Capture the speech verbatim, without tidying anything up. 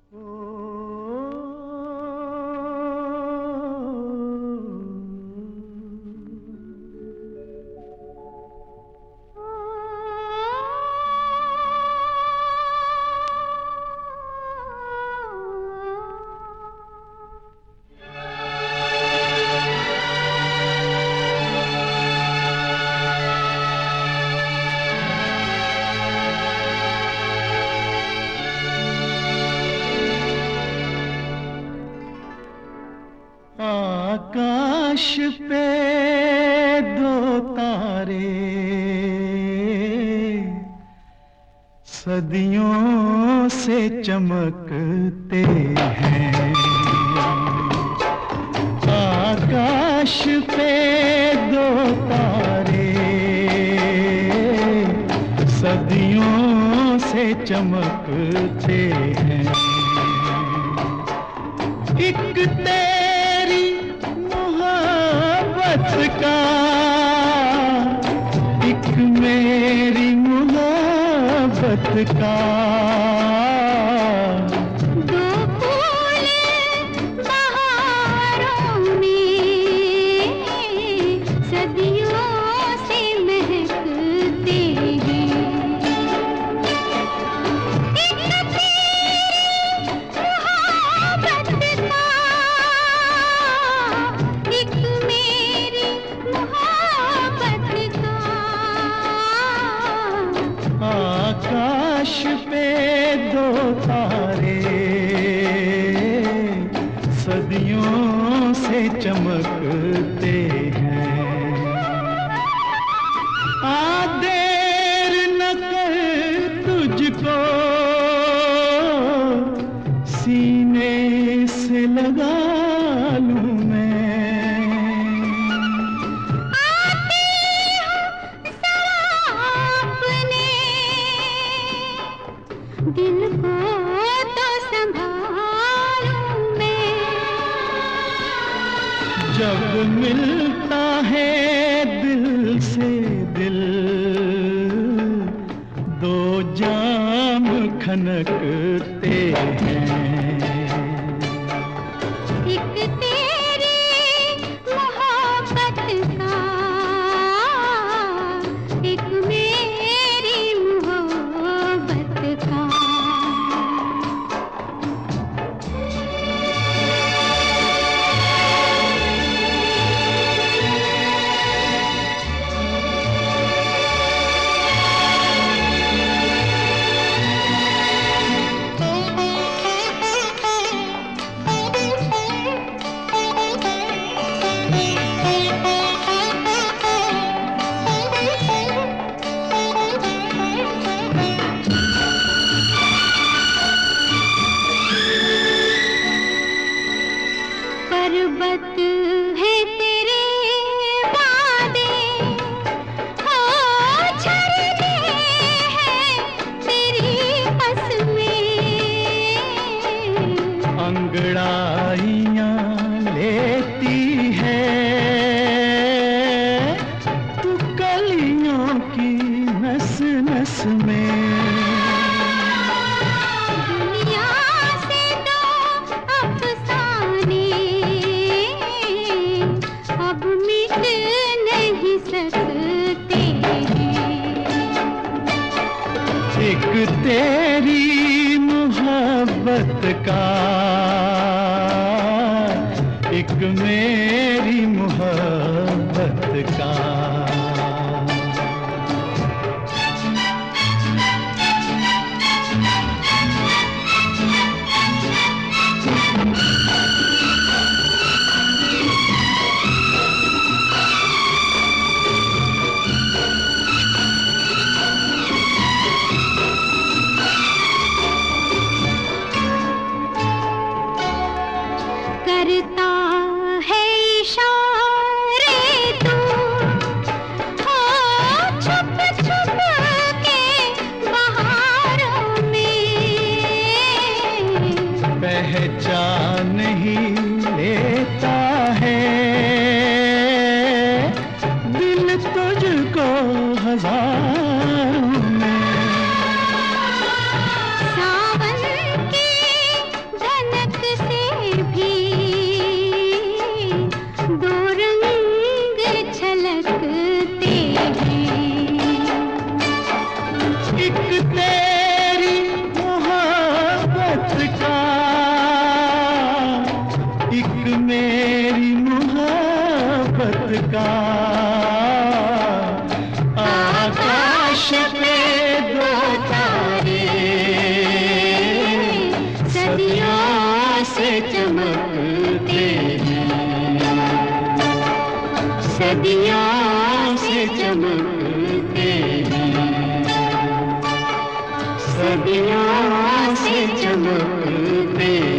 आकाश पे दो तारे सदियों से चमकते हैं। आकाश पे दो तारे सदियों से चमकते हैं। एक तेरी मोहब्बत का, एक मेरी मोहब्बत का, दो फूल बहारों में सदियों से महकते हैं। एक तेरी मोहब्बत का, एक मेरी मोहब्बत का, आकाश पे दो तारे सदियों से चमकते हैं। आ देर न कर तुझको सीने से लगा लूं मैं। आती हूँ जरा अपने दिल को तो संभालूं मैं। जब मिलता है दिल से दिल, दो जाम खनकते हैं। एक तेरी मोहब्बत का, एक मेरी मोहब्बत का। पर्वत है तेरे वादे, हो झरने हैं तेरी कसमें। अंगड़ाइयां लेती है तू कलियों की नस नस में। दुनिया से दो अफसाने अब मिट नहीं सकते हैं। एक तेरी मोहब्बत का, एक मेरी मोहब्बत का। करता है इशारे तू, हो छुप छुप के बहारों में। पहचान ही लेता है दिल तुझको हजारों में। सावन की चमकते सदियों से चमकते सदियों से चमकते